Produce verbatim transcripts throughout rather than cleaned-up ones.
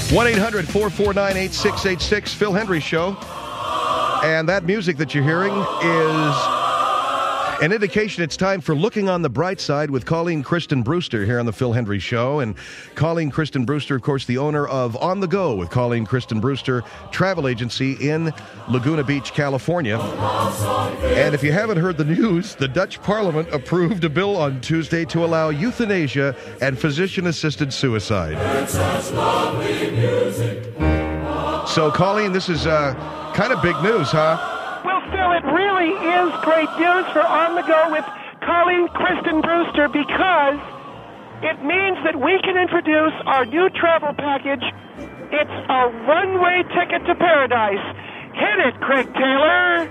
one eight hundred four four nine eight six eight six, Phil Hendrie Show. And that music that you're hearing is an indication it's time for Looking on the Bright Side with Colleen Kristen Brewster here on the Phil Hendrie Show. And Colleen Kristen Brewster, of course, the owner of On the Go with Colleen Kristen Brewster Travel Agency in Laguna Beach, California. And if you haven't heard the news, the Dutch Parliament approved a bill on Tuesday to allow euthanasia and physician-assisted suicide. So, Colleen, this is uh, kind of big news, huh? Well, Phil, it really is great news for On the Go with Colleen Kristen Brewster because it means that we can introduce our new travel package. It's a one-way ticket to paradise. Hit it, Craig Taylor.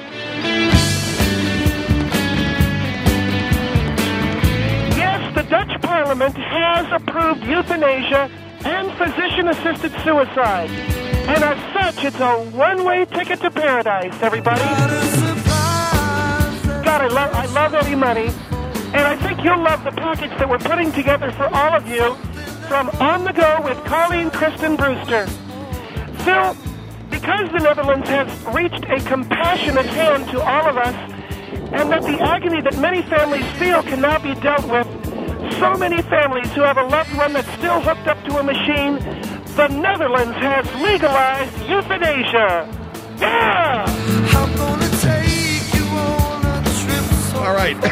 Yes, the Dutch Parliament has approved euthanasia and physician-assisted suicide. And as such, it's a one-way ticket to paradise, everybody. God, I love, I love Eddie Money. And I think you'll love the package that we're putting together for all of you from On the Go with Colleen Kristen Brewster. Phil, because the Netherlands has reached a compassionate hand to all of us, and that the agony that many families feel can now be dealt with, so many families who have a loved one that's still hooked up to a machine, the Netherlands has legalized euthanasia. Yeah! I'm gonna take you on a trip so all right.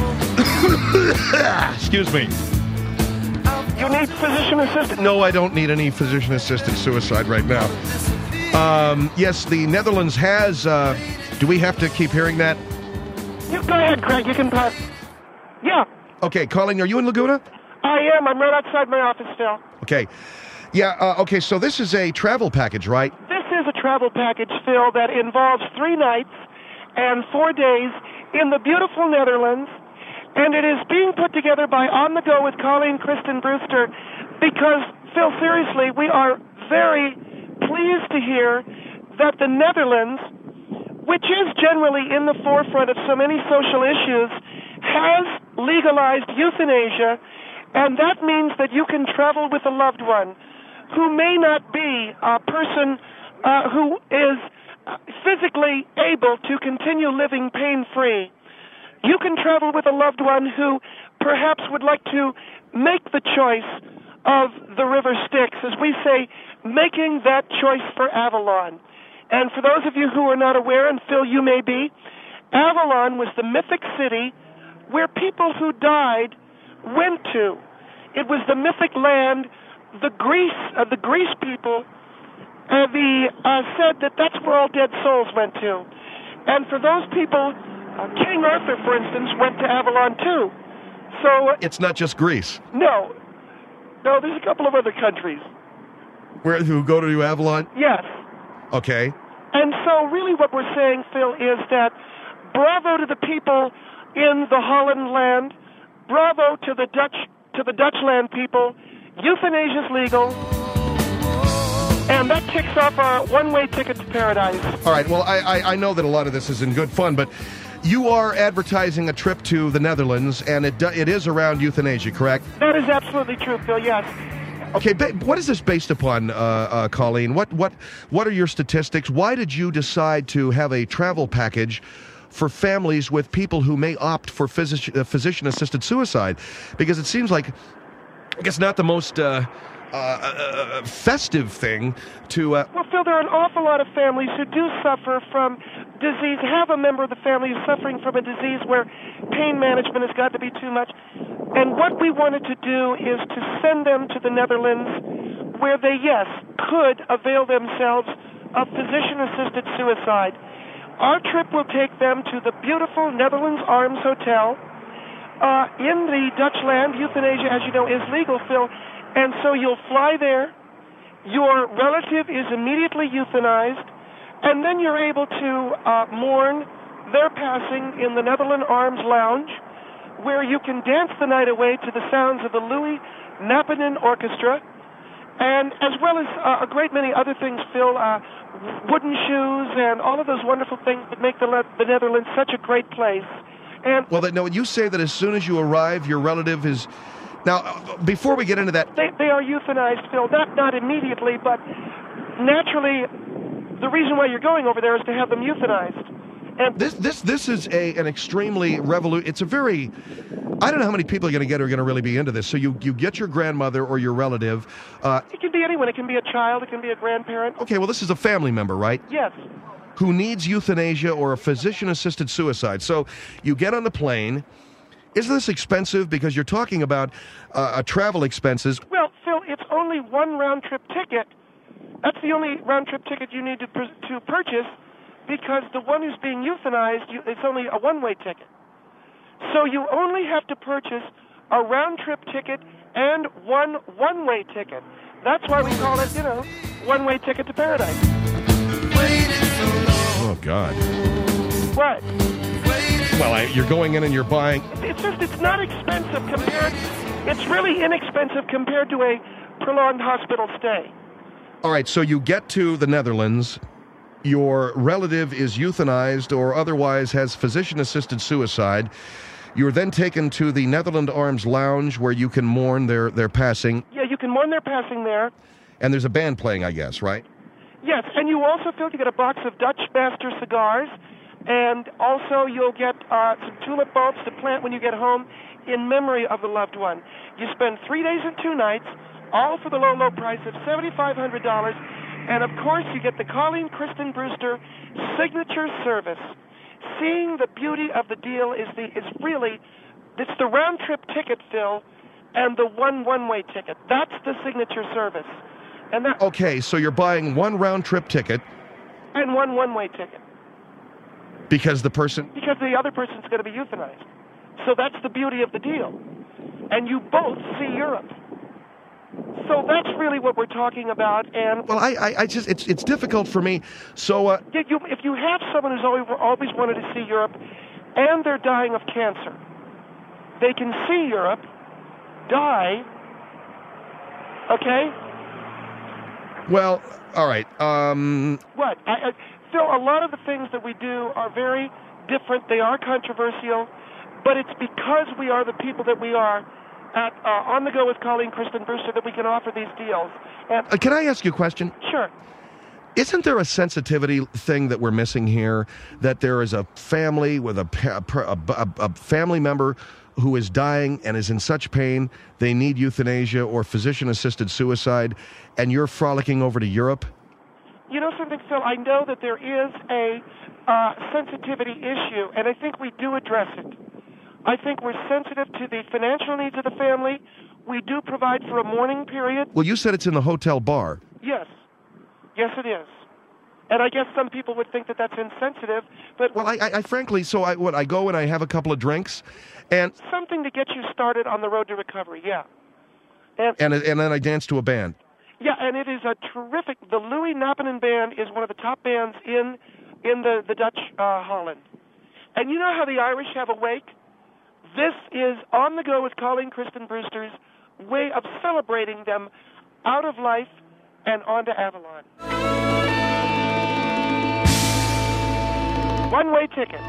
Excuse me. You need physician-assisted? No, I don't need any physician-assisted suicide right now. Um, yes, the Netherlands has... Uh, do we have to keep hearing that? You go ahead, Craig. You can pause. Yeah. Okay, Colleen, are you in Laguna? I am. I'm right outside my office, Phil. Okay. Yeah, uh, okay, so this is a travel package, right? This is a travel package, Phil, that involves three nights and four days in the beautiful Netherlands, and it is being put together by On the Go with Colleen Kristen Brewster because, Phil, seriously, we are very pleased to hear that the Netherlands, which is generally in the forefront of so many social issues, has legalized euthanasia, and that means that you can travel with a loved one who may not be a person uh, who is physically able to continue living pain-free. You can travel with a loved one who perhaps would like to make the choice of the river Styx, as we say, making that choice for Avalon. And for those of you who are not aware, and Phil, you may be, Avalon was the mythic city where people who died went to. It was the mythic land. The Greece, uh, the Greece people, uh, the uh, said that that's where all dead souls went to, and for those people, uh, King Arthur, for instance, went to Avalon too. So uh, it's not just Greece. No, no, there's a couple of other countries where who go to Avalon. Yes. Okay. And so, really, what we're saying, Phil, is that bravo to the people in the Holland land, bravo to the Dutch to the Dutch land people. Euthanasia is legal, and that kicks off our one-way ticket to paradise. All right, well, I, I, I know that a lot of this is in good fun, but you are advertising a trip to the Netherlands, and it, it is around euthanasia, correct? That is absolutely true, Phil, yes. Okay, what is this based upon, uh, uh, Colleen? What, what, what are your statistics? Why did you decide to have a travel package for families with people who may opt for physici- uh, physician-assisted suicide? Because it seems like I guess not the most uh, uh, uh, festive thing to... Uh... Well, Phil, there are an awful lot of families who do suffer from disease, have a member of the family who's suffering from a disease where pain management has got to be too much. And what we wanted to do is to send them to the Netherlands where they, yes, could avail themselves of physician-assisted suicide. Our trip will take them to the beautiful Netherlands Arms Hotel. Uh, in the Dutch land, euthanasia, as you know, is legal, Phil, and so you'll fly there, your relative is immediately euthanized, and then you're able to uh, mourn their passing in the Netherlands Arms Lounge, where you can dance the night away to the sounds of the Louis Naponin Orchestra, and as well as uh, a great many other things, Phil, uh, wooden shoes and all of those wonderful things that make the, Le- the Netherlands such a great place. And well, no, you say that as soon as you arrive, your relative is Now, uh, before we get into that... They, they are euthanized, Phil, not, not immediately, but naturally, the reason why you're going over there is to have them euthanized. And This this this is a an extremely revolu... It's a very... I don't know how many people are going to get who are going to really be into this. So you, you get your grandmother or your relative... Uh, it can be anyone. It can be a child. It can be a grandparent. okay, well, this is a family member, right? Yes. Who needs euthanasia or a physician-assisted suicide. So you get on the plane. Isn't this expensive? Because you're talking about uh, travel expenses. Well, Phil, it's only one round-trip ticket. That's the only round-trip ticket you need to, pr- to purchase, because the one who's being euthanized, you, it's only a one-way ticket. So you only have to purchase a round-trip ticket and one one-way ticket. That's why we call it, you know, one-way ticket to paradise. Oh, God. What? Well, I, you're going in and you're buying... It's just, it's not expensive compared, it's really inexpensive compared to a prolonged hospital stay. All right, so you get to the Netherlands, your relative is euthanized or otherwise has physician-assisted suicide. You're then taken to the Netherland Arms Lounge where you can mourn their, their passing. Yeah, you can mourn their passing there. And there's a band playing, I guess, right? Yes, and you also, Phil, you get a box of Dutch Master cigars, and also you'll get uh, some tulip bulbs to plant when you get home in memory of the loved one. You spend three days and two nights, all for the low, low price of seven thousand five hundred dollars, and of course you get the Colleen Kristen Brewster signature service. Seeing the beauty of the deal is the is really, it's the round-trip ticket, Phil, and the one one-way ticket. That's the signature service. And that, okay, so you're buying one round-trip ticket. And one one-way ticket. Because the person... Because the other person's going to be euthanized. So that's the beauty of the deal. And you both see Europe. So that's really what we're talking about. And well, I, I, I just, it's it's difficult for me. So, uh, if you, if you have someone who's always, always wanted to see Europe, and they're dying of cancer, they can see Europe, die, okay? Well, all right. Um, what? I, I, Phil, a lot of the things that we do are very different. They are controversial, but it's because we are the people that we are at uh, On the Go with Colleen Kristen Brewster that we can offer these deals. And uh, can I ask you a question? Sure. Isn't there a sensitivity thing that we're missing here? That there is a family with a, a, a, a family member who is dying and is in such pain, they need euthanasia or physician-assisted suicide, and you're frolicking over to Europe? You know something, Phil? I know that there is a uh, sensitivity issue, and I think we do address it. I think we're sensitive to the financial needs of the family. We do provide for a mourning period. Well, you said it's in the hotel bar. Yes. Yes, it is. And I guess some people would think that that's insensitive, but... Well, I, I, I frankly, so I, what, I go and I have a couple of drinks, and... Something to get you started on the road to recovery, yeah. And, and, and then I dance to a band. Yeah, and it is a terrific... The Louis Nappinen Band is one of the top bands in in the, the Dutch uh, Holland. And you know how the Irish have a wake? This is On the Go with Colleen Kristen Brewster's way of celebrating them out of life and onto Avalon. One-way ticket.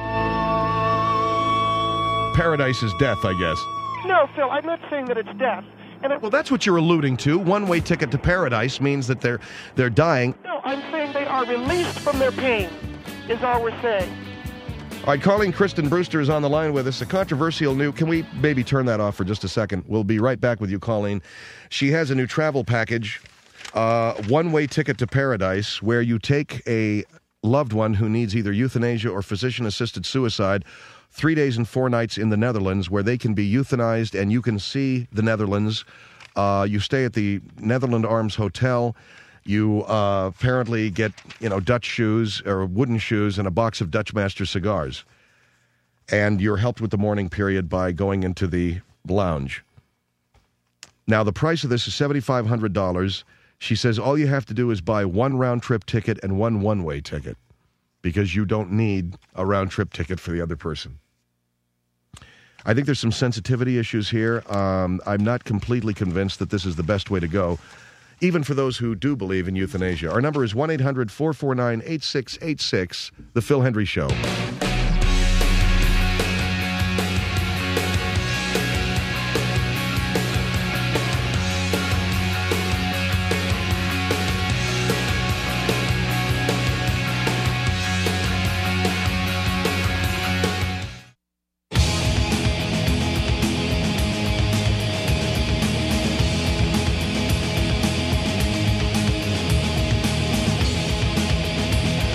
Paradise is death, I guess. No, Phil, I'm not saying that it's death. And it, well, that's what you're alluding to. One-way ticket to paradise means that they're they're dying. No, I'm saying they are released from their pain, is all we're saying. All right, Colleen Kristen Brewster is on the line with us. A controversial new... Can we maybe turn that off for just a second? We'll be right back with you, Colleen. She has a new travel package, uh, one-way ticket to paradise, where you take a loved one who needs either euthanasia or physician-assisted suicide, three days and four nights in the Netherlands, where they can be euthanized and you can see the Netherlands. Uh, you stay at the Netherland Arms Hotel. You uh, apparently get, you know, Dutch shoes or wooden shoes and a box of Dutch Master cigars. And you're helped with the mourning period by going into the lounge. Now, the price of this is seven thousand five hundred dollars. She says all you have to do is buy one round-trip ticket and one one-way ticket because you don't need a round-trip ticket for the other person. I think there's some sensitivity issues here. Um, I'm not completely convinced that this is the best way to go, even for those who do believe in euthanasia. Our number is one eight hundred four four nine eight six eight six, The Phil Hendrie Show.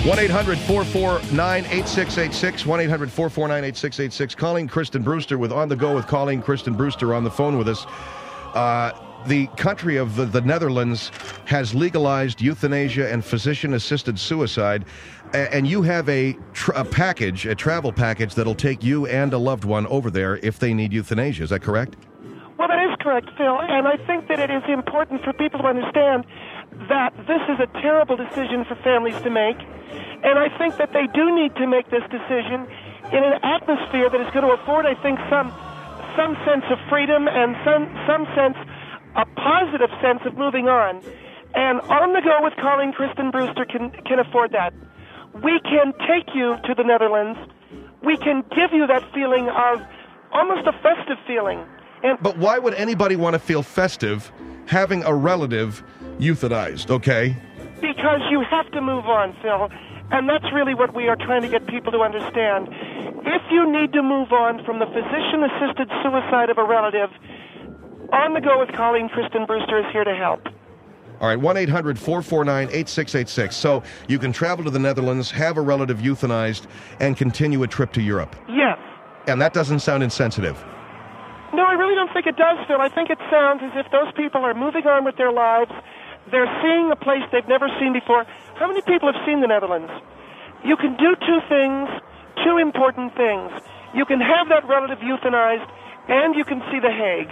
one eight hundred four four nine eight six eight six, one eight hundred four four nine eight six eight six. Colleen Kristen Brewster with On the Go with Colleen Kristen Brewster on the phone with us. Uh, the country of the, the Netherlands has legalized euthanasia and physician-assisted suicide, a- and you have a, tr- a package, a travel package that'll take you and a loved one over there if they need euthanasia. Is that correct? Well, that is correct, Phil, and I think that it is important for people to understand that this is a terrible decision for families to make, and I think that they do need to make this decision in an atmosphere that is going to afford, I think, some some sense of freedom and some some sense, a positive sense of moving on. And On the Go with Colleen Kristen Brewster can can afford that. We can take you to the Netherlands. We can give you that feeling of almost a festive feeling. And But why would anybody want to feel festive having a relative euthanized, okay? Because you have to move on, Phil. And that's really what we are trying to get people to understand. If you need to move on from the physician-assisted suicide of a relative, On the Go with Colleen Kristen Brewster is here to help. All right, one eight hundred four four nine eight six eight six. So you can travel to the Netherlands, have a relative euthanized, and continue a trip to Europe. Yes. And that doesn't sound insensitive. No, I really don't think it does, Phil. I think it sounds as if those people are moving on with their lives. They're seeing a place they've never seen before. How many people have seen the Netherlands? You can do two things, two important things. You can have that relative euthanized, and you can see The Hague.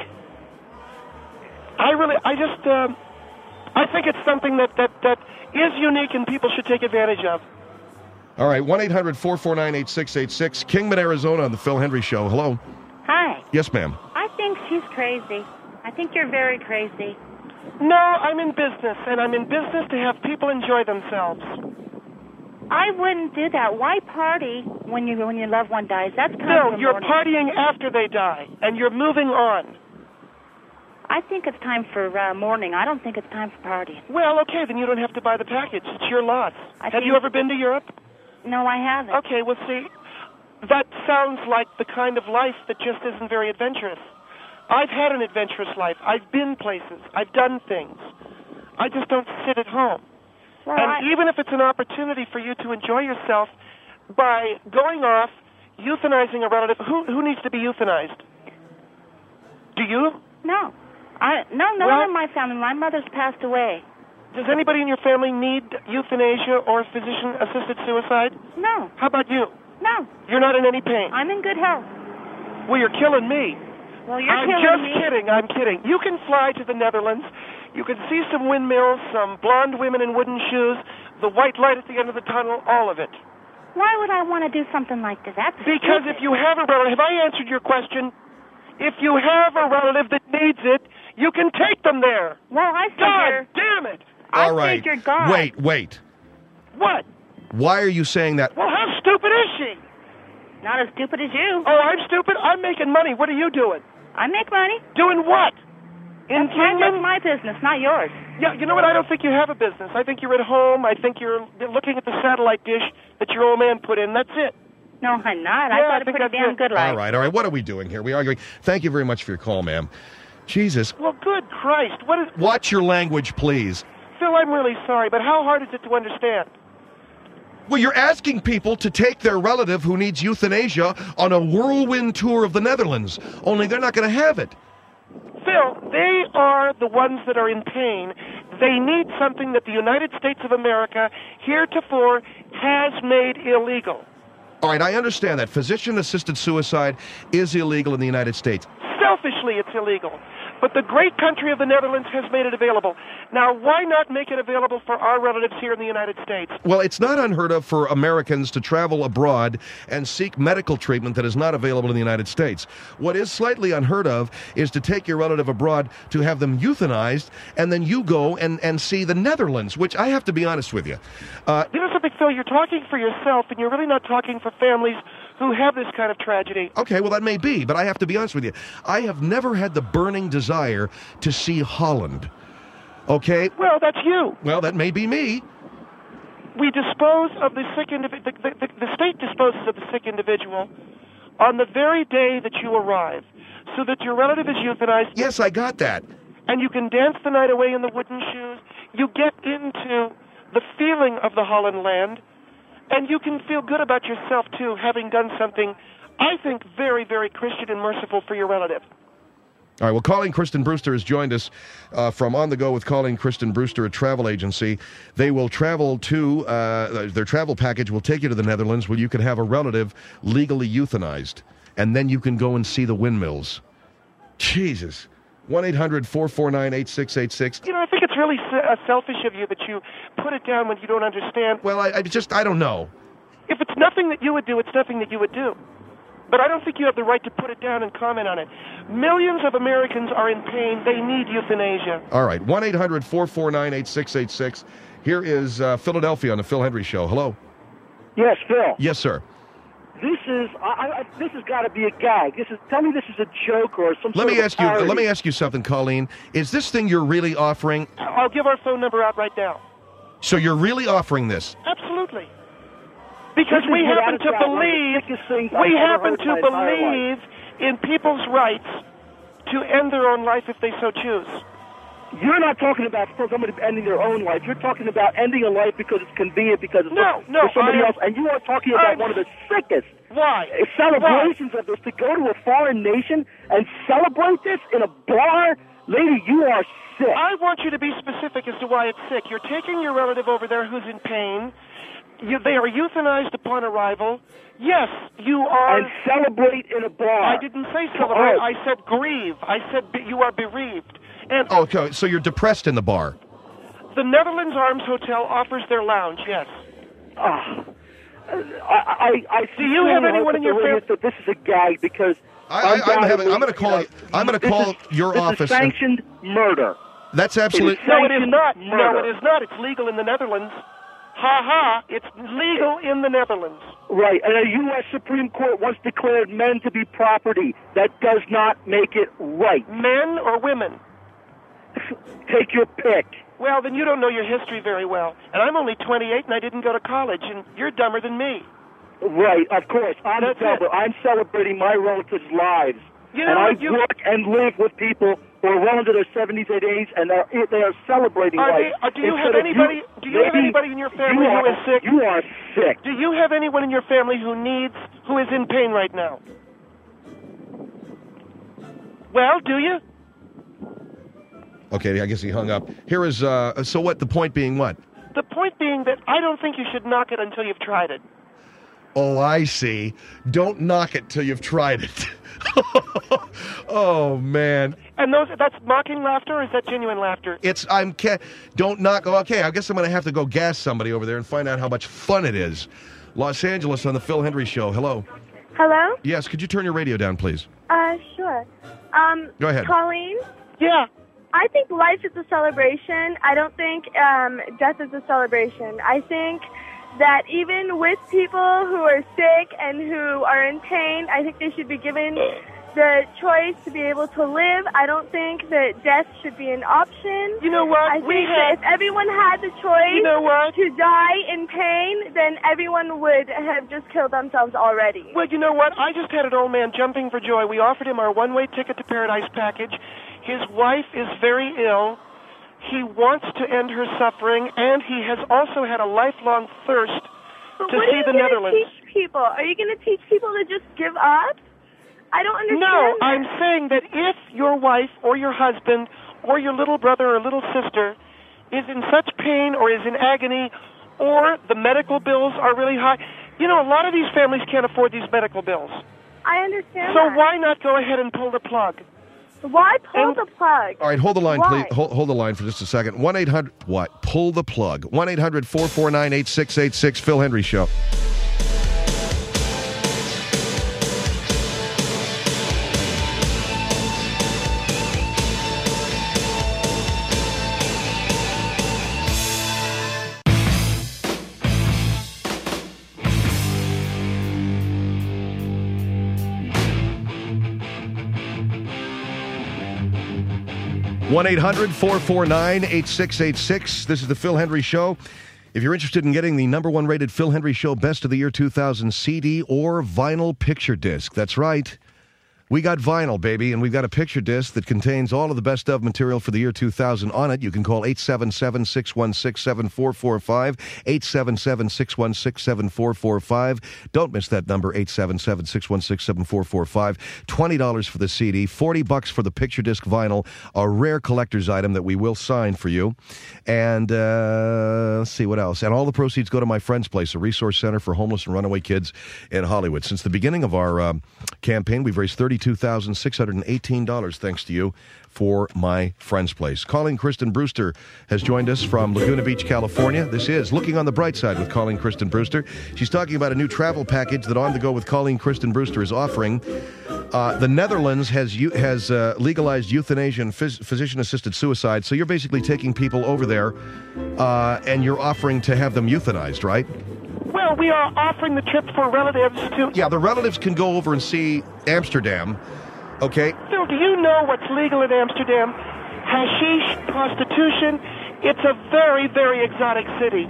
I really, I just, uh, I think it's something that, that, that is unique and people should take advantage of. All right, one eight hundred four four nine eight six eight six. Kingman, Arizona on the Phil Hendry Show. Hello. Hi. Yes, ma'am. I think she's crazy. I think you're very crazy. No, I'm in business, and I'm in business to have people enjoy themselves. I wouldn't do that. Why party when you when your loved one dies? That's kind No, of a you're mourning. partying after they die, and you're moving on. I think it's time for uh, mourning. I don't think it's time for partying. Well, okay, then you don't have to buy the package. It's your loss. I Have think- you ever been to Europe? No, I haven't. Okay, well, see, that sounds like the kind of life that just isn't very adventurous. I've had an adventurous life. I've been places. I've done things. I just don't sit at home. Well, and I, even if it's an opportunity for you to enjoy yourself by going off, euthanizing a relative, who who needs to be euthanized? Do you? no, I no, no Well- one in my family. My mother's passed away. Does anybody in your family need euthanasia or physician-assisted suicide? No, How about you? no, You're not in any pain. I'm in good health. Well, you're killing me. Well, you're I'm killing just me. kidding. I'm kidding. You can fly to the Netherlands. You can see some windmills, some blonde women in wooden shoes, the white light at the end of the tunnel, all of it. Why would I want to do something like this? That's Because stupid. if you have a relative, have I answered your question? If you have a relative that needs it, you can take them there. well, I God figure. damn it! I All right. figured God. Wait, wait. What? Why are you saying that? Well, how stupid is she? Not as stupid as you. Oh, I'm stupid? I'm making money. What are you doing? I make money. Doing what? In That's my, that's Kingman? my business, not yours. Yeah, you know what? I don't think you have a business. I think you're at home. I think you're looking at the satellite dish that your old man put in. That's it. No, I'm not. Yeah, I've I got a think pretty that's damn it. good life. All right, all right. What are we doing here? We're arguing. Thank you very much for your call, ma'am. Jesus. Well, good Christ. What is... Watch your language, please. Phil, I'm really sorry, but how hard is it to understand? Well, you're asking people to take their relative who needs euthanasia on a whirlwind tour of the Netherlands, only they're not going to have it. Phil, they are the ones that are in pain. They need something that the United States of America heretofore has made illegal. All right, I understand that. Physician-assisted suicide is illegal in the United States. Selfishly, it's illegal. But the great country of the Netherlands has made it available. Now, why not make it available for our relatives here in the United States? Well, it's not unheard of for Americans to travel abroad and seek medical treatment that is not available in the United States. What is slightly unheard of is to take your relative abroad to have them euthanized, and then you go and, and see the Netherlands, which I have to be honest with you. Uh, You know something, Phil? You're talking for yourself, and you're really not talking for families who have this kind of tragedy. Okay, well, that may be, but I have to be honest with you. I have never had the burning desire to see Holland. Okay? Well, that's you. Well, that may be me. We dispose of the sick individual, the, the, the, the state disposes of the sick individual on the very day that you arrive, so that your relative is euthanized, Yes, I got that. and you can dance the night away in the wooden shoes. You get into the feeling of the Holland land, And you can feel good about yourself, too, having done something, I think, very, very Christian and merciful for your relative. All right, well, Colleen Kristen Brewster has joined us uh, from On the Go with Colleen Kristen Brewster, a travel agency. They will travel to, uh, their travel package will take you to the Netherlands where you can have a relative legally euthanized, and then you can go and see the windmills. Jesus. one eight hundred four four nine eight six eight six. You know, I think it's really uh, selfish of you that you put it down when you don't understand. Well, I, I just, I don't know. If it's nothing that you would do, it's nothing that you would do. But I don't think you have the right to put it down and comment on it. Millions of Americans are in pain. They need euthanasia. All right, one eight hundred four four nine eight six eight six. Here is uh, Philadelphia on the Phil Hendry Show. Hello. Yes, Phil. Yes, sir. This is I, I, this has got to be a gag. This is tell me this is a joke or some. Let sort me of ask you. parody. Let me ask you something, Colleen. Is this thing you're really offering? I'll give our phone number out right now. So you're really offering this? Absolutely. Because This is we happen without a to doubt one of the believe sickest things we I've ever happen heard in to my entire believe in people's rights to end their own life if they so choose. You're not talking about somebody ending their own life. You're talking about ending a life because it's convenient, because it's No, for, no, for somebody I- else. And you are talking about I'm- one of the sickest Why? celebrations of this. To go to a foreign nation and celebrate this in a bar, lady, you are sick. I want you to be specific as to why it's sick. You're taking your relative over there who's in pain. You, they are euthanized upon arrival. Yes, you are. And celebrate in a bar. I didn't say celebrate. Oh. I said grieve. I said be, you are bereaved. And Oh, okay. So you're depressed in the bar. the Netherlands Arms Hotel offers their lounge. Yes. Ah. I, I, I Do you have anyone in your family fam- that this is a gag because I, I, I'm having. I'm going to call. you know, I'm going to this call is- your this office. Is and- sanctioned murder. that's absolutely. No, it is Sanctioned not. No, murder. it is not. It's legal in the Netherlands. Ha ha! It's legal in the Netherlands. Right, and a U S Supreme Court once declared men to be property. That does not make it right. Men or women? Take your pick. Well, then you don't know your history very well. And I'm only twenty-eight, and I didn't go to college, and you're dumber than me. Right, of course. I'm That's double. it. I'm celebrating my relatives' lives. You know and I what, you- work and live with people who are well into their seventies and eighties, and they're, they are celebrating Are life. they- uh, do you Instead have of anybody- do you have maybe anybody in your family you who are, is sick? You are sick. Do you have anyone in your family who needs, who is in pain right now? Well, do you? Okay, I guess he hung up. Here is. Uh, so what? The point being what? The point being that I don't think you should knock it until you've tried it. Oh, I see. Don't knock it till you've tried it. Oh man, And those, that's mocking laughter, or is that genuine laughter? it's I'm ca- don't knock. Okay, I guess I'm going to have to go gas somebody over there and find out how much fun it is. Los Angeles on the Phil Hendry Show. Hello. Hello? Yes, could you turn your radio down, please? Uh, sure. Um, Go ahead. Colleen, Yeah. I think life is a celebration. I don't think um, death is a celebration. I think that even with people who are sick and who are in pain, I think they should be given the choice to be able to live. I don't think that death should be an option. You know what? I we think have. that if everyone had the choice You know what? to die in pain, then everyone would have just killed themselves already. Well, you know what? I just had an old man jumping for joy. We offered him our one-way ticket to paradise package. His wife is very ill. He wants to end her suffering, and he has also had a lifelong thirst But to what see are you the gonna Netherlands. teach people? Are you going to teach people to just give up? I don't understand. No, that. I'm saying that if your wife or your husband or your little brother or little sister is in such pain or is in agony or the medical bills are really high, you know, a lot of these families can't afford these medical bills. I understand. So that. why not go ahead and pull the plug? Why pull And- the plug? All right, hold the line, Why? please. Hold, hold the line for just a second. one eight hundred what? Pull the plug. one eight hundred four four nine eight six eight six. Phil Hendry Show. one eight hundred four four nine eight six eight six. This is the Phil Hendry Show. If you're interested in getting the number one rated Phil Hendry Show Best of the Year two thousand C D or vinyl picture disc, that's right. We got vinyl, baby, and we've got a picture disc that contains all of the best of material for the year two thousand on it. You can call eight seven seven, six one six, seven four four five, eight seven seven, six one six, seven four four five. Don't miss that number, eight seven seven, six one six, seven four four five. twenty dollars for the C D, forty bucks for the picture disc vinyl, a rare collector's item that we will sign for you. And uh, let's see what else. And all the proceeds go to My Friend's Place, a resource center for homeless and runaway kids in Hollywood. Since the beginning of our um, campaign, we've raised thirty-two thousand six hundred eighteen dollars thanks to you for My Friend's Place. Colleen Kristen Brewster has joined us from Laguna Beach, California. This is Looking on the Bright Side with Colleen Kristen Brewster. She's talking about a new travel package that On the Go with Colleen Kristen Brewster is offering. Uh, the Netherlands has has uh, legalized euthanasia and phys- physician-assisted suicide, so you're basically taking people over there uh, and you're offering to have them euthanized, right? Well, we are offering the trip for relatives to... Yeah, the relatives can go over and see Amsterdam, okay? Phil, do you know what's legal in Amsterdam? Hashish, prostitution. It's a very, very exotic city.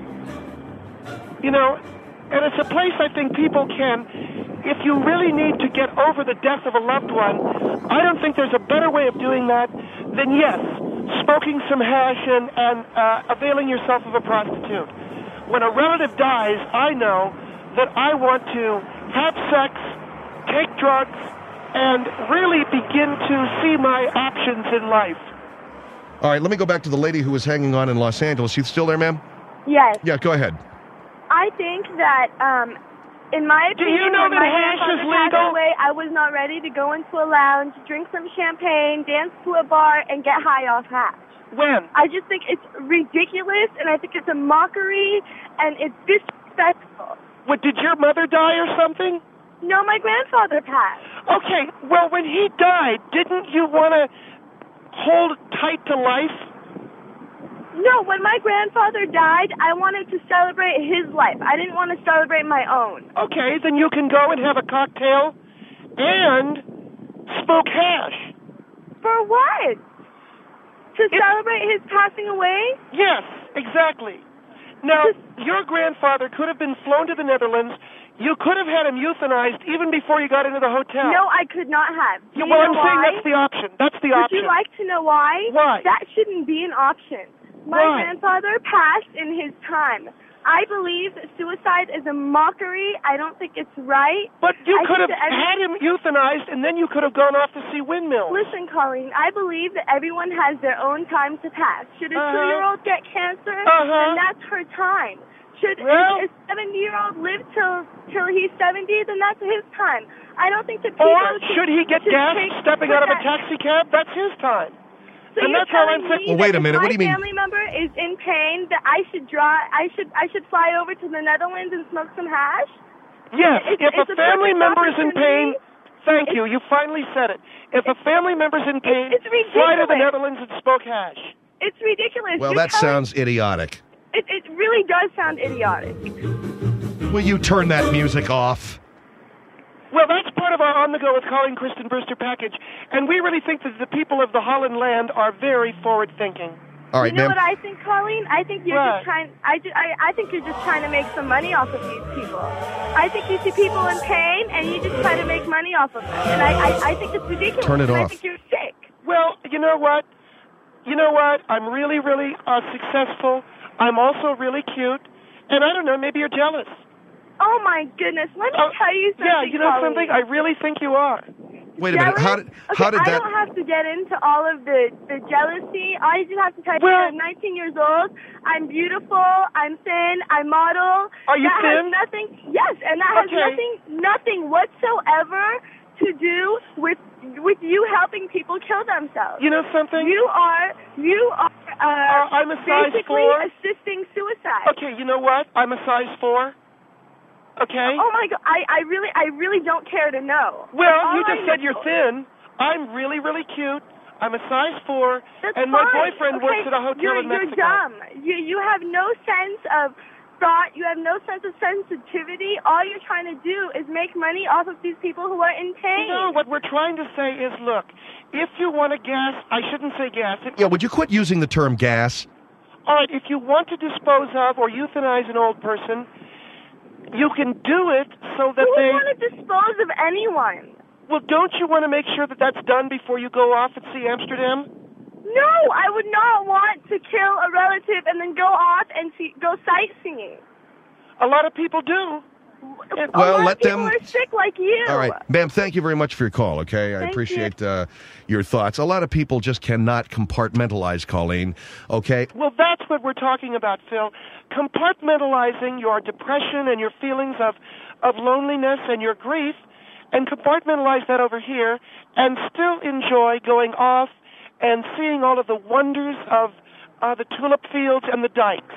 You know, and it's a place I think people can, if you really need to get over the death of a loved one, I don't think there's a better way of doing that than, yes, smoking some hash and, and uh, availing yourself of a prostitute. When a relative dies, I know that I want to have sex, take drugs, and really begin to see my options in life. All right, let me go back to the lady who was hanging on in Los Angeles. You still there, ma'am? Yes. Yeah, go ahead. I think that, um, in my Do opinion, you know when that my hash is grandfather passed legal? away, I was not ready to go into a lounge, drink some champagne, dance to a bar, and get high off hash. When? I just think it's ridiculous, and I think it's a mockery, and it's disrespectful. What, did your mother die or something? No, my grandfather passed. Okay, well, when he died, didn't you want to hold tight to life? No, when my grandfather died, I wanted to celebrate his life. I didn't want to celebrate my own. Okay, then you can go and have a cocktail and smoke hash. For what? To It- celebrate his passing away? Yes, exactly. Now, your grandfather could have been flown to the Netherlands. You could have had him euthanized even before you got into the hotel. No, I could not have. Do Yeah, you well, know I'm saying why? that's the option. That's the Would option. you like to know why? Why? That shouldn't be an option. My Why? grandfather passed in his time. I believe that suicide is a mockery. I don't think it's right. But you I could have think that every- had him euthanized, and then you could have gone off to see windmills. Listen, Colleen, I believe that everyone has their own time to pass. Should a Uh-huh. two-year-old get cancer, Uh-huh. then that's her time. Should Well- a seventy-year-old live till till he's seventy, then that's his time. I don't think that people Or should he get should gassed take- stepping put out of a that- taxi cab? That's his time. So and you're that's all I'm telling saying. me Well, wait that a minute, if what do you mean? my family member is in pain, that I should draw, I should, I should fly over to the Netherlands and smoke some hash? Yes, It's- if it's a a family perfect member is in pain, opportunity. thank you, you finally said it. If a family member's in pain, it's fly to the ridiculous. Netherlands and smoke hash. It's ridiculous. Well, You're that telling- sounds idiotic. It, it really does sound idiotic. Will you turn that music off? Well, that's part of our On the Go with Colleen Kristen Brewster package, and we really think that the people of the Holland land are very forward-thinking. All right, You know ma'am. what I think, Colleen? I think you're What? just trying. I, ju- I, I think you're just trying to make some money off of these people. I think you see people in pain, and you just try to make money off of them. And I, I, I think it's ridiculous. Turn it and I off. think you're sick. Well, you know what? You know what? I'm really, really uh, successful. I'm also really cute, and I don't know, maybe you're jealous. Oh my goodness! Let me Oh, tell you something. yeah, you know Colleen. something? I really think you are. Wait a minute. Jealous? How did okay, how did I that? don't have to get into all of the, the jealousy. I just have to tell you Well- that I'm nineteen years old. I'm beautiful. I'm thin. I model. Are you that thin? Has nothing. Yes, and that has Okay. nothing, nothing whatsoever to do with with you helping people kill themselves. You know something? You are you are uh, Uh, I'm a size basically four. assisting suicide. Okay, you know what? I'm a size four. Okay? Oh my God! I, I really I really don't care to know. Well, All you I just said know- you're thin. I'm really, really cute. I'm a size four, That's and my fine. boyfriend okay. works at a hotel you're, in Mexico. You're dumb. You you have no sense of thought. You have no sense of sensitivity. All you're trying to do is make money off of these people who are in pain. No, what we're trying to say is, look, if you want to gas, I shouldn't say gas. If, Yeah, would you quit using the term gas? All right, if you want to dispose of or euthanize an old person, you can do it so that Who they... would want to dispose of anyone? Well, don't you want to make sure that that's done before you go off and see Amsterdam? No, I would not want to kill a relative and then go off and see, go sightseeing. A lot of people do. A Well, lot let of people them- are sick like you. All right, ma'am, thank you very much for your call, okay? I Thank appreciate uh, your thoughts. A lot of people just cannot compartmentalize, Colleen, okay? Well, that's what we're talking about, Phil. Compartmentalizing your depression and your feelings of, of loneliness and your grief, and compartmentalize that over here, and still enjoy going off and seeing all of the wonders of uh, the tulip fields and the dikes.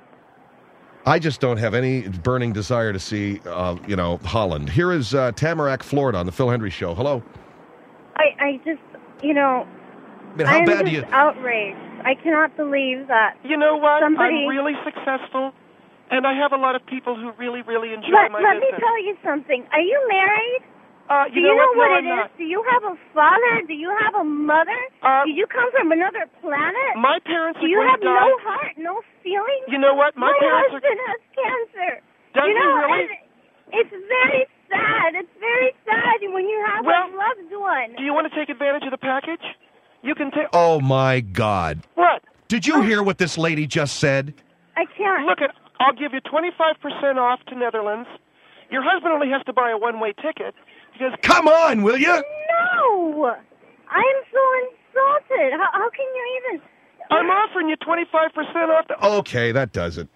I just don't have any burning desire to see, uh, you know, Holland. Here is uh, Tamarack, Florida, on the Phil Hendry Show. Hello. I, I just, you know, I mean, how I'm bad just do you... outraged. I cannot believe that. You know what? Somebody- I'm really successful, and I have a lot of people who really, really enjoy Let, my let me business. tell you something. Are you married? Uh, Do you you know, know what no, it I'm is? not. Do you have a father? Do you have a mother? Uh, Do you come from another planet? My parents Do are you going have to die. no heart, no feelings? You know what? My, My parents husband has cancer. Does you he know, really? and it's very sad. It's very sad when you have Well, a loved one. are... Do you want to take advantage of the package? You can take... Oh, my God. What? Did you hear what this lady just said? I can't. Look, at, I'll give you twenty-five percent off to Netherlands. Your husband only has to buy a one-way ticket. Because Come on, will you? No! I'm so insulted. How, how can you even... I'm offering you twenty-five percent off. The, Okay, that does it.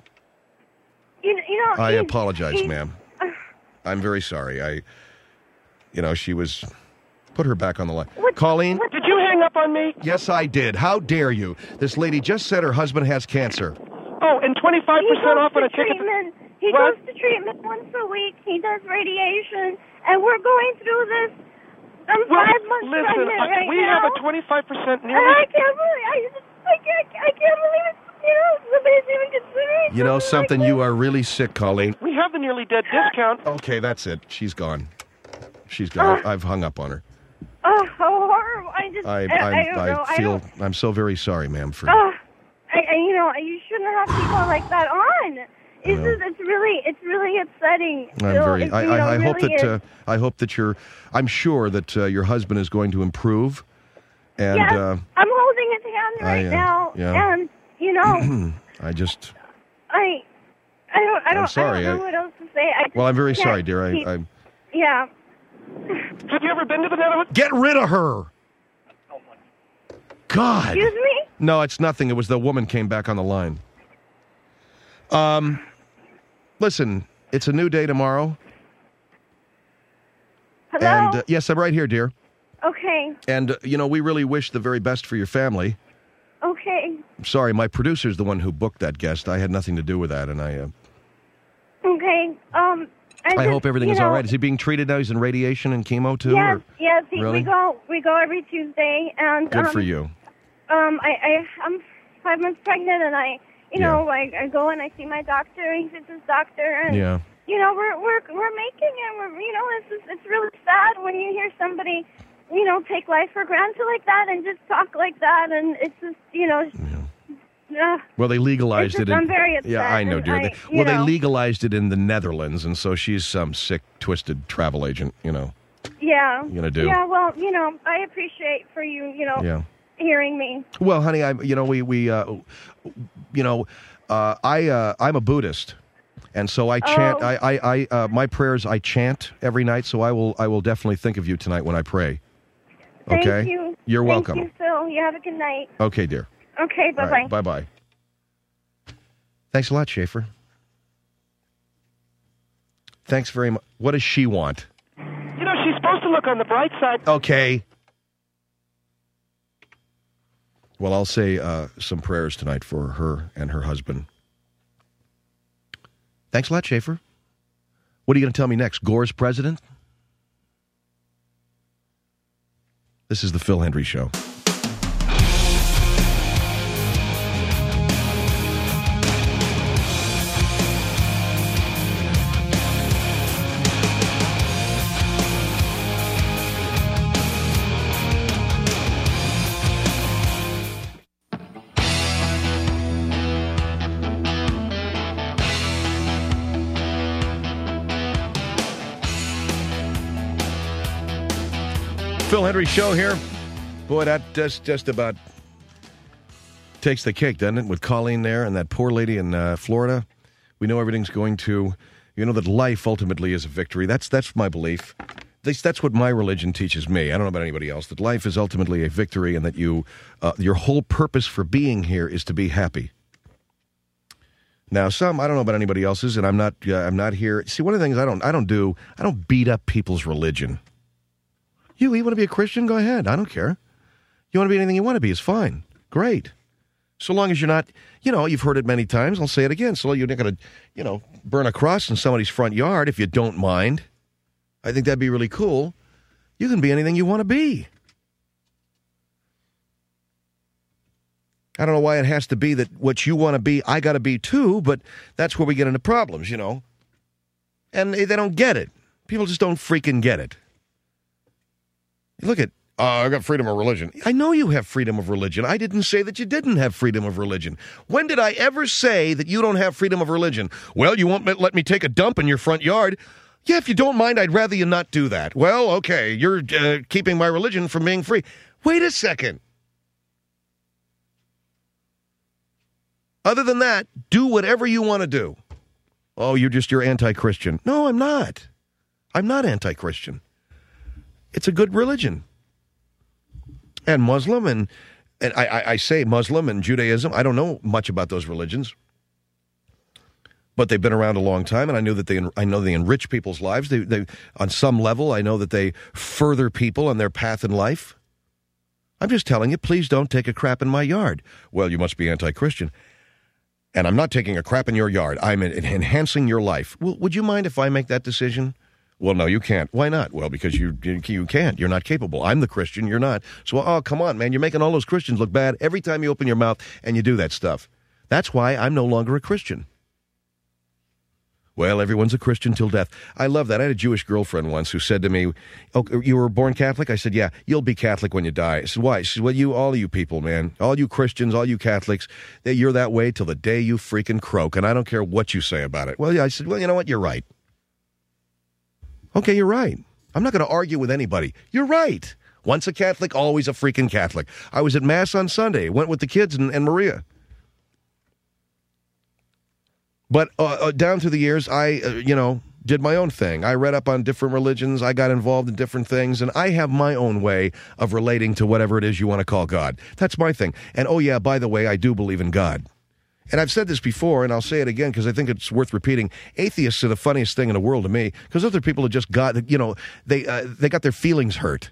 You, you know, I he's- apologize, he's- ma'am. I'm very sorry. I, you know, she was... Put her back on the line. What- Colleen? what- did you hang up on me? Yes, I did. How dare you? This lady just said her husband has cancer. Oh, and twenty-five He percent goes off on to a ticket. treatment. He What? goes to treatment once a week. He does radiation, and we're going through this. I'm Well, five months listen, pregnant I- right we now. have a twenty-five percent and nearly... I can't believe I just I can't I can't believe it. You know, somebody's even considering. You know something? Like You are really sick, Colleen. We have the nearly dead discount. Okay, that's it. She's gone. She's gone. I've hung up on her. Oh, how horrible! I just I, I, I, I don't know. I I feel. don't, I'm so very sorry, ma'am. For oh, I, I you know you shouldn't have people like that on. It's know. just, it's really it's really upsetting. I'm Phil. very. It, I, you know, I, I hope really that. is. Uh, I hope that you're. I'm sure that uh, your husband is going to improve. And yes, uh, I'm holding his hand right I, uh, now, yeah. and you know, I just. I, I don't, I don't, sorry, I don't know I- what else to say. I just Well, I'm very can't sorry, dear. I. keep- I yeah. Have you ever been to the Netherlands? get rid of her. God. Excuse me? No, it's nothing. It was the woman came back on the line. Um, listen, it's a new day tomorrow. Hello? And uh, yes, I'm right here, dear. Okay. And uh, you know, we really wish the very best for your family. Okay. I'm sorry, my producer's the one who booked that guest. I had nothing to do with that, and I. Uh, Okay. Um. I, I just, hope everything you is know, all right. Is he being treated now? He's in radiation and chemo too. Yes. or- Yes. he- Really? We go. We go every Tuesday, and Good um, for you. Um. I. I. I'm five months pregnant, and I. You Yeah. know, I, I go and I see my doctor. He sees his doctor, and Yeah. you know, we're we're we're making it. We're you know, it's just, it's really sad when you hear somebody, you know, take life for granted like that and just talk like that, and it's just you know. Uh, Well, they legalized It's just- it. In, I'm very upset, Yeah, I know, and dear. I- They- you well, they know. legalized it in the Netherlands, and so she's some sick, twisted travel agent. You know. yeah. You gonna do? Yeah. Well, you know, I appreciate for you, you know, Yeah. hearing me. Well, honey, I. You know, we we. Uh, you know, uh, I. Uh, I'm a Buddhist. And so I chant. Oh. I, I, I uh, my prayers I chant every night. So I will, I will definitely think of you tonight when I pray. Thank Okay. you. You're Thank welcome. you, Phil. You have a good night. Okay, dear. Okay. Bye All bye. right, bye bye. Thanks a lot, Schaefer. Thanks very much. What does she want? You know, she's supposed to look on the bright side. Okay. Well, I'll say uh, some prayers tonight for her and her husband. Thanks a lot, Schaefer. What are you going to tell me next? Gore's president? This is the Phil Hendry Show. Phil Hendry Show here. Boy, that just, just about takes the cake, doesn't it? With Colleen there and that poor lady in uh, Florida. We know everything's going to, you know, that life ultimately is a victory. That's that's my belief. At least that's what my religion teaches me. I don't know about anybody else. That life is ultimately a victory and that you, uh, your whole purpose for being here is to be happy. Now, some I don't know about anybody else's, and I'm not. Uh, I'm not here. See, one of the things I don't. I don't do. I don't beat up people's religion. You, you want to be a Christian? Go ahead. I don't care. You want to be anything you want to be is fine. Great. So long as you're not, you know, you've heard it many times. I'll say it again. So you're not going to, you know, burn a cross in somebody's front yard if you don't mind. I think that'd be really cool. You can be anything you want to be. I don't know why it has to be that what you want to be, I got to be too, but that's where we get into problems, you know. And they don't get it. People just don't freaking get it. Look at, uh, I got freedom of religion. I know you have freedom of religion. I didn't say that you didn't have freedom of religion. When did I ever say that you don't have freedom of religion? Well, you won't let me take a dump in your front yard. Yeah, if you don't mind, I'd rather you not do that. Well, okay, you're uh, keeping my religion from being free. Wait a second. Other than that, do whatever you want to do. Oh, you're just, you're anti-Christian. No, I'm not. I'm not anti-Christian. It's a good religion. And Muslim, and, and I, I, I say Muslim and Judaism, I don't know much about those religions. But they've been around a long time, and I know that they I know they enrich people's lives. They, they on some level, I know that they further people on their path in life. I'm just telling you, please don't take a crap in my yard. Well, you must be anti-Christian. And I'm not taking a crap in your yard. I'm enhancing your life. Well, would you mind if I make that decision? Well, no, you can't. Why not? Well, because you you can't. You're not capable. I'm the Christian. You're not. So, oh, come on, man. You're making all those Christians look bad every time you open your mouth and you do that stuff. That's why I'm no longer a Christian. Well, everyone's a Christian till death. I love that. I had a Jewish girlfriend once who said to me, oh, you were born Catholic? I said, yeah, you'll be Catholic when you die. I said, why? She said, well, you, all of you people, man, all you Christians, all you Catholics, you're that way till the day you freaking croak, and I don't care what you say about it. Well, yeah, I said, well, you know what? You're right. Okay, you're right. I'm not going to argue with anybody. You're right. Once a Catholic, always a freaking Catholic. I was at Mass on Sunday. Went with the kids and, and Maria. But uh, uh, down through the years, I, uh, you know, did my own thing. I read up on different religions. I got involved in different things. And I have my own way of relating to whatever it is you want to call God. That's my thing. And, oh, yeah, by the way, I do believe in God. And I've said this before, and I'll say it again because I think it's worth repeating. Atheists are the funniest thing in the world to me because other people have just got, you know, they uh, they got their feelings hurt.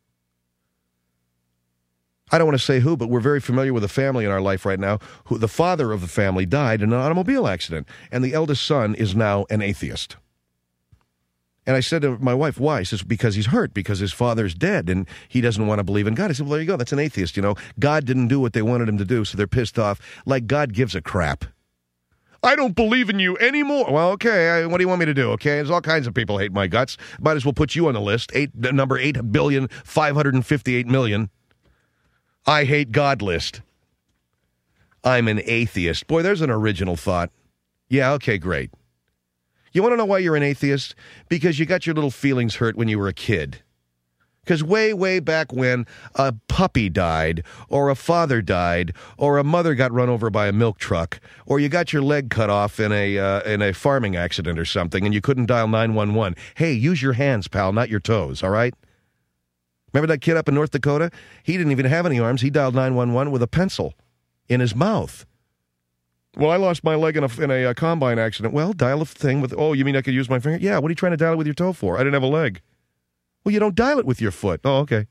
I don't want to say who, but we're very familiar with a family in our life right now who the father of the family died in an automobile accident, and the eldest son is now an atheist. And I said to my wife, why? She says, because he's hurt, because his father's dead, and he doesn't want to believe in God. I said, well, there you go. That's an atheist, you know. God didn't do what they wanted him to do, so they're pissed off, like God gives a crap. I don't believe in you anymore. Well, okay, I, what do you want me to do, okay? There's all kinds of people hate my guts. Might as well put you on the list, eight, number eight billion, five hundred fifty-eight million. I hate God list. I'm an atheist. Boy, there's an original thought. Yeah, okay, great. You want to know why you're an atheist? Because you got your little feelings hurt when you were a kid. Because way, way back when a puppy died, or a father died, or a mother got run over by a milk truck, or you got your leg cut off in a uh, in a farming accident or something, and you couldn't dial nine one one. Hey, use your hands, pal, not your toes, all right? Remember that kid up in North Dakota? He didn't even have any arms. He dialed nine one one with a pencil in his mouth. Well, I lost my leg in a, in a uh, combine accident. Well, dial a thing with, oh, you mean I could use my finger? Yeah, what are you trying to dial it with your toe for? I didn't have a leg. Well, you don't dial it with your foot. Oh, okay.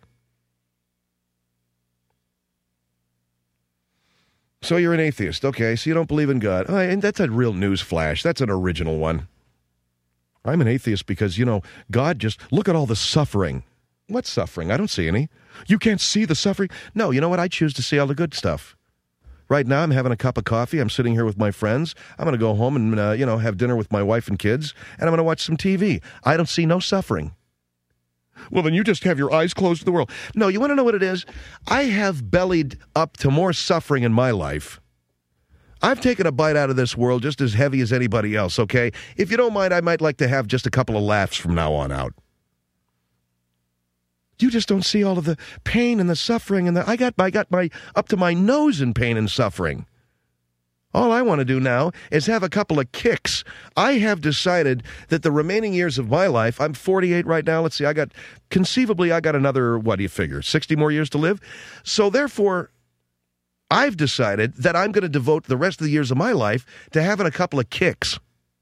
So you're an atheist. Okay, so you don't believe in God. Oh, and that's a real news flash. That's an original one. I'm an atheist because, you know, God just, look at all the suffering. What suffering? I don't see any. You can't see the suffering? No, you know what? I choose to see all the good stuff. Right now, I'm having a cup of coffee. I'm sitting here with my friends. I'm going to go home and, uh, you know, have dinner with my wife and kids, and I'm going to watch some T V. I don't see no suffering. Well, then you just have your eyes closed to the world. No, you want to know what it is? I have bellied up to more suffering in my life. I've taken a bite out of this world just as heavy as anybody else, okay? If you don't mind, I might like to have just a couple of laughs from now on out. You just don't see all of the pain and the suffering and the I got I got my up to my nose in pain and suffering. All I want to do now is have a couple of kicks. I have decided that the remaining years of my life, I'm forty-eight right now. Let's see, I got conceivably I got another, what do you figure, sixty more years to live. So therefore, I've decided that I'm going to devote the rest of the years of my life to having a couple of kicks.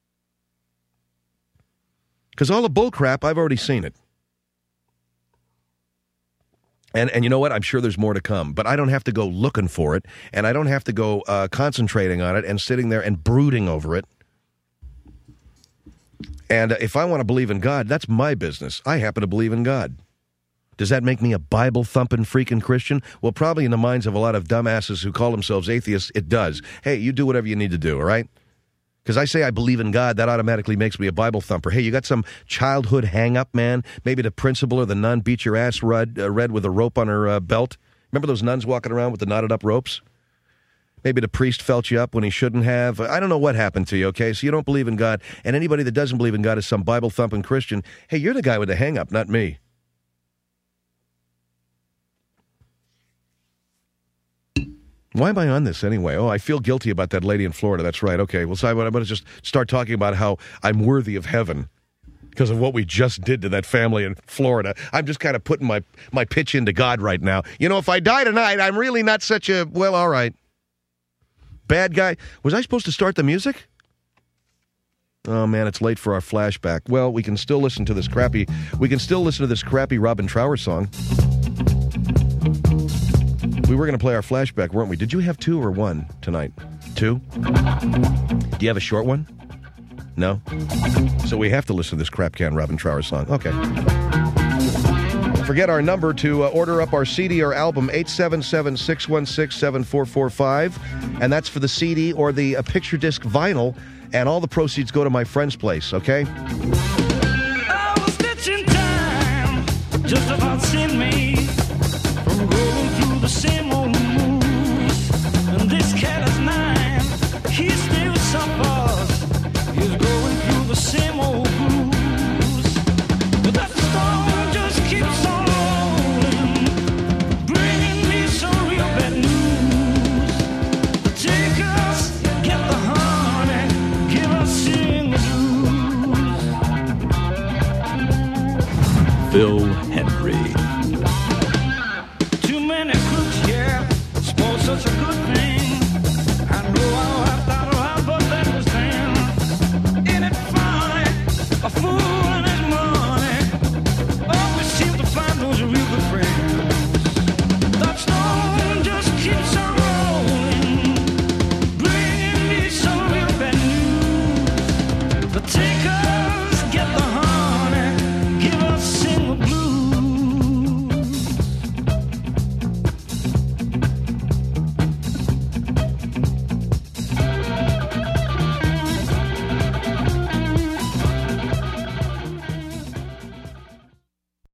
Because all the bull crap, I've already seen it. And and you know what? I'm sure there's more to come, but I don't have to go looking for it, and I don't have to go uh, concentrating on it and sitting there and brooding over it. And uh, if I want to believe in God, that's my business. I happen to believe in God. Does that make me a Bible-thumping freaking Christian? Well, probably in the minds of a lot of dumbasses who call themselves atheists, it does. Hey, you do whatever you need to do, all right? Because I say I believe in God, that automatically makes me a Bible thumper. Hey, you got some childhood hang-up, man? Maybe the principal or the nun beat your ass red, uh, red with a rope on her uh, belt? Remember those nuns walking around with the knotted-up ropes? Maybe the priest felt you up when he shouldn't have. I don't know what happened to you, okay? So you don't believe in God, and anybody that doesn't believe in God is some Bible-thumping Christian. Hey, you're the guy with the hang-up, not me. Why am I on this anyway? Oh, I feel guilty about that lady in Florida. That's right. Okay, well, so I'm going to just start talking about how I'm worthy of heaven because of what we just did to that family in Florida. I'm just kind of putting my, my pitch into God right now. You know, if I die tonight, I'm really not such a, well, all right. Bad guy. Was I supposed to start the music? Oh, man, it's late for our flashback. Well, we can still listen to this crappy, we can still listen to this crappy Robin Trower song. We were going to play our flashback, weren't we? Did you have two or one tonight? Two? Do you have a short one? No? So we have to listen to this crap can Robin Trower song. Okay. Forget our number to uh, order up our C D or album, eight seven seven, six one six, seven four four five. And that's for the C D or the uh, picture disc vinyl. And all the proceeds go to my friend's place, okay? I was stitching time, just about seen me from going through the same old moves. And this cat is nine, he still suffers. He's going through the same old blues. But that storm just keeps on rolling, bringing me some real bad news. Take us, get the honey, give us in the blues. Phil